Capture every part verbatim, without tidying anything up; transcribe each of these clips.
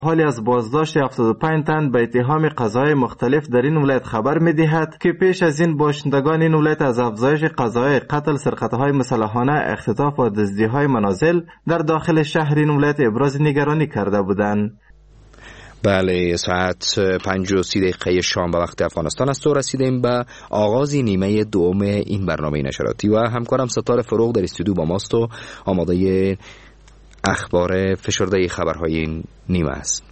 حالی از بازداشت هفتاد و پنج تن به اتهام قضاهای مختلف در این ولایت خبر می‌دهد که پیش از این باشندگان این ولایت از افزایش قضاهای قتل، سرقت‌های مسلحانه، اختطاف و دزدی‌های منازل در داخل شهر این ولایت ابراز نگرانی کرده بودند. بله، ساعت پنج و سی دقیقه شام به وقت افغانستان است و رسیدیم به آغاز نیمه دوم این برنامه نشراتی و همکارم ستاره فروغ در استودیو با ماست و آماده اخبار فشرده خبرهای این نیمه است.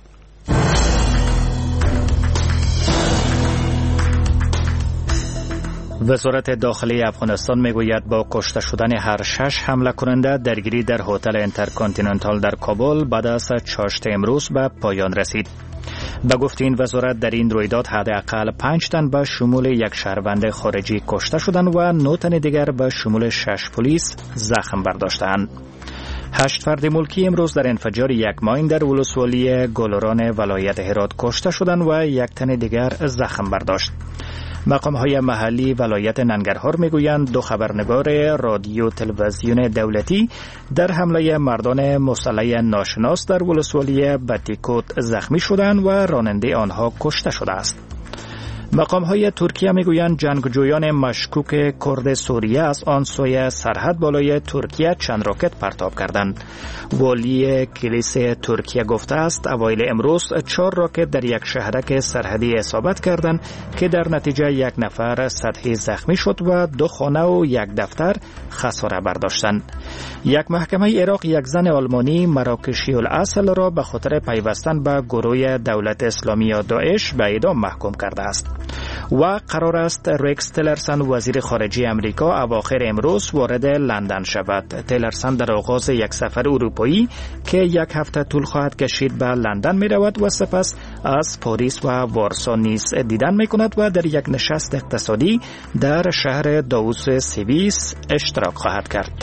وزارت داخلی افغانستان میگوید با کشته شدن هر شش حمله کننده درگیری در هتل انترکانتیننتال در کابل بعد از چاشت امروز به پایان رسید. به گفته این وزارت در این رویداد حداقل پنج تن به شمول یک شهروند خارجی کشته شدند و نه تن دیگر به شمول شش پلیس زخم برداشتند. هشت فرد ملکی امروز در انفجار یک ماین در ولسوالی گلران ولایت هرات کشته شدند و یک تن دیگر زخم برداشت. مقام‌های محلی ولایت ننگرهار میگویند دو خبرنگار رادیو تلویزیون دولتی در حمله مردان مسلح ناشناس در ولسوالی بتیکوت زخمی شدند و راننده آنها کشته شده است. مقام‌های ترکیه میگویند جنگجویان مشکوک کرد سوریه از آن سوی سرحد بالای ترکیه چند راکت پرتاب کردند. والی کلیسا ترکیه گفته است اوایل امروز چهار راکت در یک شهرک سرحدی اصابت کردند که در نتیجه یک نفر سطحی زخمی شد و دو خانه و یک دفتر خساره برداشتند. یک محکمه عراق یک زن آلمانی مراکشی الاصل را به خاطر پیوستن به گروه دولت اسلامی یا داعش به اعدام محکوم کرده است. و قرار است ریکس تیلرسن وزیر خارجه امریکا اواخر امروز وارد لندن شود. تیلرسن در آغاز یک سفر اروپایی که یک هفته طول خواهد کشید به لندن می رود و سپس از پاریس و وارسا نیز دیدن می کند و در یک نشست اقتصادی در شهر داووس سوئیس اشتراک خواهد کرد.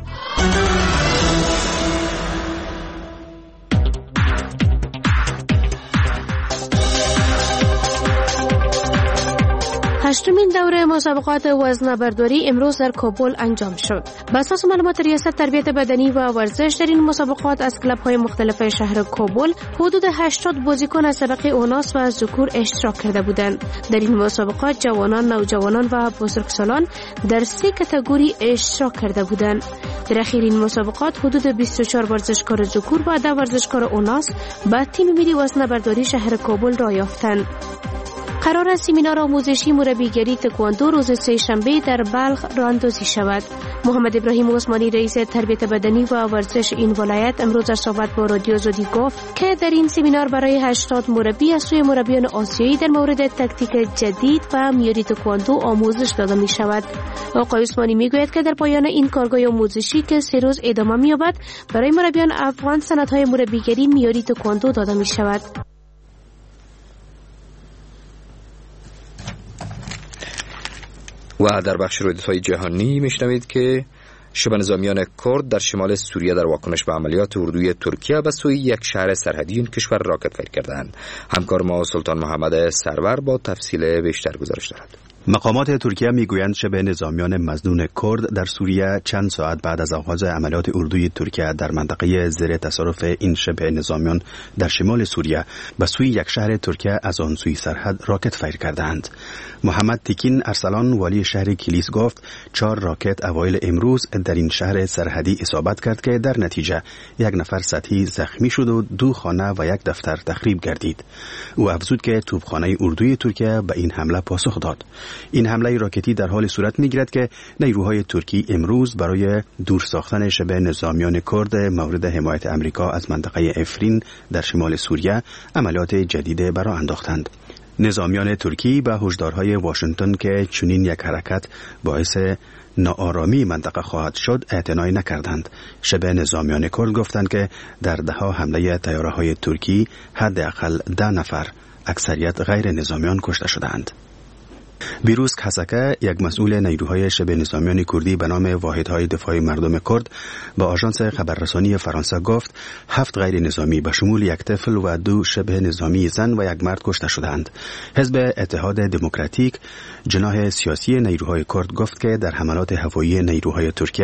هشتمین دوره مسابقات وزنه‌برداری امروز در کابل انجام شد. بر اساس معلومات ریاست تربیت بدنی و ورزش در این مسابقات از کلب‌های مختلف شهر کابل حدود هشتاد بازیکن از طبقه اوناس و ذکور اشتراک کرده بودند. در این مسابقات جوانان، نوجوانان و بزرگسالان در سه کاتگوری اشتراک کرده بودند. در اخیر این مسابقات حدود بیست و چهار ورزشکار ذکور و ده ورزشکار اوناس به تیم ملی وزنه‌برداری شهر کابل را یافتند. قرار است سمینار آموزشی مربیگری تکواندو روز سه شنبه در بلخ راه اندازی شود. محمد ابراهیم عثمانی رئیس تربیت بدنی و ورزش این ولایت امروز در صحبت با رادیو آزادی گفت که در این سمینار برای هشتاد مربی از سوی مربیان آسیایی در مورد تاکتیک جدید و معیاری تکواندو آموزش داده می شود. آقای عثمانی می گوید که در پایان این کارگاه آموزشی که سه روز ادامه می یابد برای مربیان افغان سندهای مربیگری معیاری تکواندو داده می شود. و در بخش رویدادهای جهانی میشنوید که شبه نظامیان کرد در شمال سوریه در واکنش به عملیات اردوی ترکیه به سوی یک شهر سرحدی این کشور راکت فیر کردند. همکار ما سلطان محمد سرور با تفصیل بیشتر گزارش دارد. مقامات ترکیه میگویند شبه نظامیان مظنون کرد در سوریه چند ساعت بعد از آغاز عملیات اردوی ترکیه در منطقه زیر تصرف این شبه نظامیان در شمال سوریه به سوی یک شهر ترکیه از آن سوی سرحد راکت فیر کردند. محمد تکین ارسلان والی شهر کلیس گفت چهار راکت اوایل امروز در این شهر سرحدی اصابت کرد که در نتیجه یک نفر سطحی زخمی شد و دو خانه و یک دفتر تخریب گردید. او افزود که توپخانه اردوی ترکیه به این حمله پاسخ داد. این حمله راکتی در حال صورت می‌گیرد که نیروهای ترکی امروز برای دور ساختن شبه نظامیان کرد مورد حمایت امریکا از منطقه افرین در شمال سوریه عملیات جدید برا انداختند. نظامیان ترکی به هشدارهای واشنگتن که چنین یک حرکت باعث ناآرامی منطقه خواهد شد اعتنا نکردند. شبه نظامیان کرد گفتند که در دهها حمله طیاره‌های ترکی حداقل ده نفر اکثریت غیر نظامیان کشته شدند. بیروز کسکه یک مسئول نیروهای شبه نظامیان کردی به نام واحدهای دفاع مردم کرد با آژانس خبررسانی فرانسه گفت هفت غیر نظامی به شمول یک طفل و دو شبه نظامی زن و یک مرد کشته شدند. حزب اتحاد دموکراتیک جناح سیاسی نیروهای کرد گفت که در حملات هوایی نیروهای ترکیه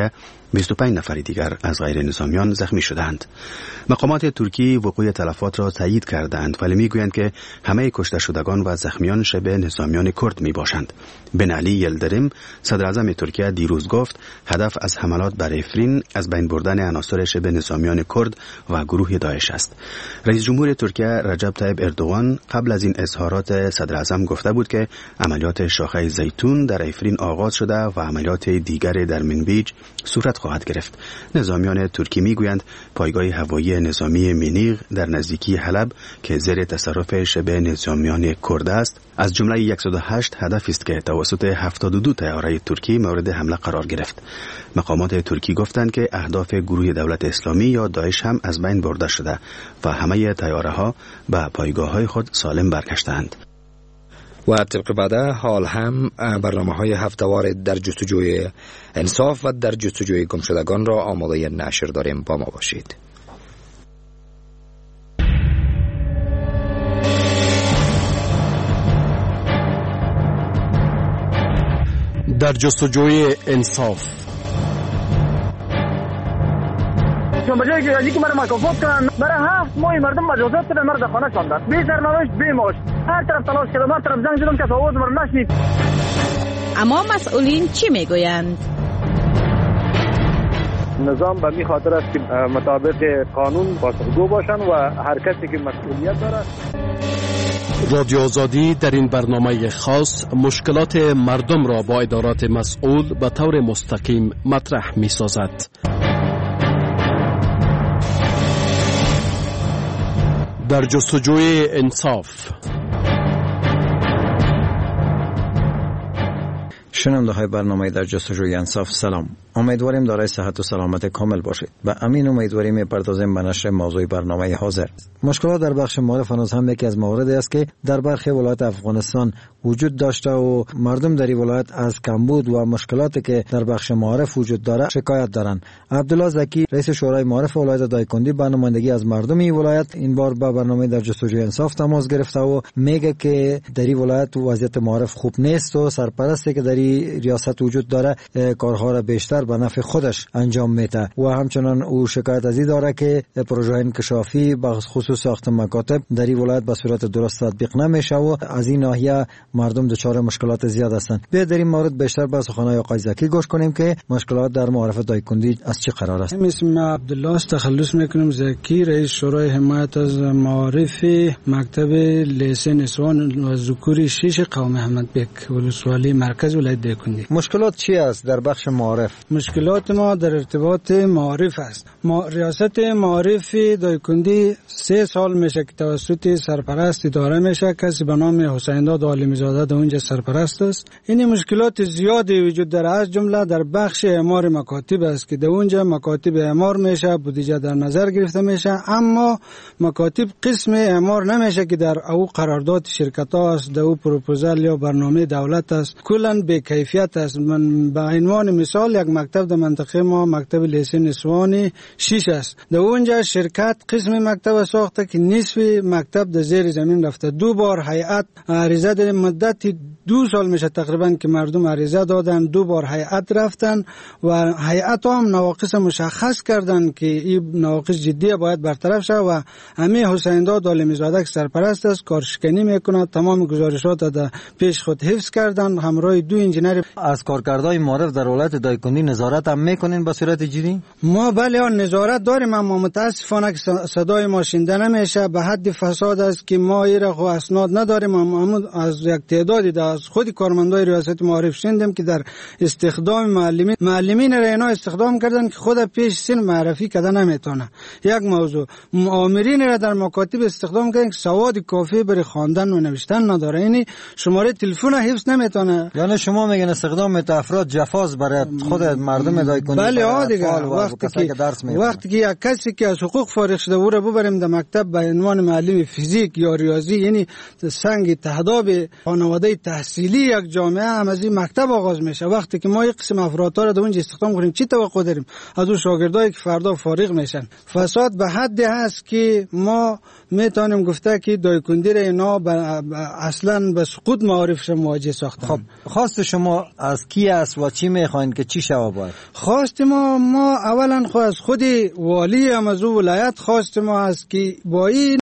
بیست و پنج نفر دیگر از غیر نظامیان زخمی شدند. مقامات ترکی وقوع تلفات را تایید کردند ولی میگویند که همه کشته شدگان و زخمیان شبه نظامیان کرد می باشند. بن علی یلدریم صدر اعظم ترکیه دیروز گفت هدف از حملات بر افرین از بین بردن عناصر شبه نظامیان کرد و گروه داعش است. رئیس جمهور ترکیه رجب طیب اردوغان قبل از این اظهارات صدر اعظم گفته بود که عملیات شاخه زیتون در افرین آغاز شده و عملیات دیگر در منبیج صورت خواهد گرفت. نظامیان ترکی میگویند پایگاه هوایی نظامی منیغ در نزدیکی حلب که زیر تصرف شبه نظامیان کرد است از جمله صد و هشت هدف است که توسط هفتاد و دو طیاره ترکی مورد حمله قرار گرفت. مقامات ترکی گفتند که اهداف گروه دولت اسلامی یا داعش هم از بین برده شده و همه طیاره ها به پایگاه های خود سالم برگشتند. و طبق بعده حال هم برنامه های هفته‌وار در جستجوی انصاف و در جستجوی گمشدگان را آماده نشر داریم. با ما باشید. در جستجوی انصاف چون بجای که ازی که مرا مکافات کنن برای هفت ماه مردم مجازات کردن، مرد خانه شاندن بی سرنوشت بی معاش، هر طرف تلاش کردم، هر طرف زنگ زدم که آواز مرا نشنید. اما مسئولین چی میگویند؟ نظام به می خاطر است که مطابق قانون پاسخگو باشند و هر کسی که مسئولیت دارد. رادیو آزادی در این برنامه خاص مشکلات مردم را با ادارات مسئول به طور مستقیم مطرح می سازد. در جستجوی انصاف. شنونده های برنامه در جستجوی انصاف سلام. امیدواریم دارای صحت و سلامت کامل باشید و امین امیدواریم میپردازیم به نشر موضوع برنامه حاضر. مشکلات در بخش معارف هنوز هم یکی از مواردی است که در برخی ولایات افغانستان وجود داشته و مردم در این ولایت از کمبود و مشکلاتی که در بخش معارف وجود داره شکایت دارند. عبدالله زکی رئیس شورای معارف ولایت دایکندی با نمایندگی از مردم این ولایت این بار با برنامه در جستجوی انصاف تماس گرفته و میگه که در این ولایت وضعیت معارف خوب نیست و سرپرستی که در این ریاست وجود داره کارها را بیشتر به نفع خودش انجام میده و همچنان او شکایت از این داره که پروژه انکشافی به خصوص ساخت مکاتب در این ولایت به صورت درست تطبیق نمیشه و از این ناحیه مردم دچار مشکلات زیاد هستند. بیا در این مورد بیشتر به سخنهای آقای زکی گوش کنیم که مشکلات در معارف دایکندی از چه قرار است. اسم عبدالله است، تخلص میکنم زکی، رئیس شورای حمایت از معارف مکتب لیسه نسوان و ذکوری شش قوم احمد بک ولسوالی مرکز ولایت دایکندی. مشکلات چی است در بخش معارف؟ مشکلات ما در ارتباط معارف است. ما ریاست معارف دایکندی سه سال میشه که توسط سرپرست اداره میشه، کسی به نام حسین داد عالمی زاده در اونجا سرپرست است. این مشکلات زیادی وجود داره، از جمله در بخش اعمار مکاتب است که در اونجا مکاتب اعمار میشه، بودجه در نظر گرفته میشه، اما مکاتب قسم اعمار نمیشه که در او قرارداد شرکت ها است، در او پروپوزال یا برنامه دولت است، کلا به کیفیت است. من به عنوان مثال یک مکتب در منطقه ما مکتب لیسه نسوانی شش است، در اونجا شرکت قسم مکتب ساخته که نصف مکتب در زیر زمین رفته. دو بار هیئت عریضه در مدت دو سال میشه تقریبا که مردم عریضه دادن، دو بار هیئت رفتن و هیئت هم نواقص مشخص کردن که این نواقص جدی باید برطرف شه و همه حسین داد عالمی زاده که سرپرست است کارشکنی میکنه، تمام گزارشات در پیش خود حفظ کردن همراه دو انجینر. از کارکردهای معارف در ولایت دایکندی نظارت هم میکنین به صورت جدی؟ ما بله نظارت داریم، اما متاسفانه که صدای ما شنیده نمیشه، به حد فساد است که ما ایره خو اسناد نداریم. اما از یک تعدادی از خود کارمندای ریاست معارف شنیدیم که در استخدام معلمین معلمین را اینا استخدام کردن که خود پیش سن معرفی کردن نمیتونه. یک موضوع، مؤامرین را در مکاتب استخدام کردن که سواد کافی برای خواندن و نوشتن نداره، یعنی شماره تلفن حفظ نمیتونه. یعنی شما میگن استخدام میت افراد جفاز برای خود مردم دایکندی؟ بله ها دیگه، وقتی که وقتی که یک کسی که از حقوق فارغ شده او را ببریم در مکتب به عنوان معلم فیزیک یا ریاضی، یعنی سنگ تهداب خانواده تحصیلی یک جامعه هم از این مکتب آغاز میشه. وقتی که ما یک قسم افراد را در اونجا استخدام کنیم چی توقع داریم از اون شاگردایی که فردا فارغ میشن؟ فساد به حدی هست که ما میتونیم گفته که دایکندی را اینا اصلا به سقوط معارفش مواجه ساختن. خب خواست شما از کی است و چی میخواین که چی شود باید؟ خواست ما ما اولا از خود والی امازو ولایت خواست ما است که با این